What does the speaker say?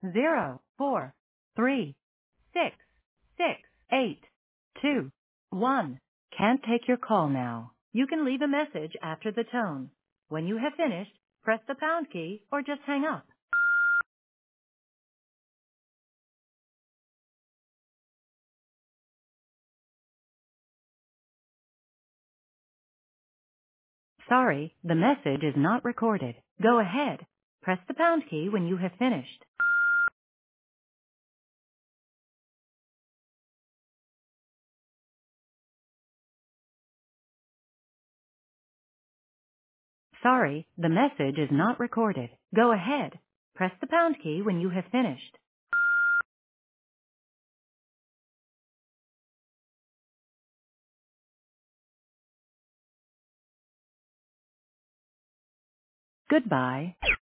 043668821. Can't take your call now. You can leave a message after the tone. When you have finished, press the pound key or just hang up. Sorry, the message is not recorded. Go ahead. Press the pound key when you have finished. Sorry, the message is not recorded. Go ahead. Press the pound key when you have finished. Goodbye.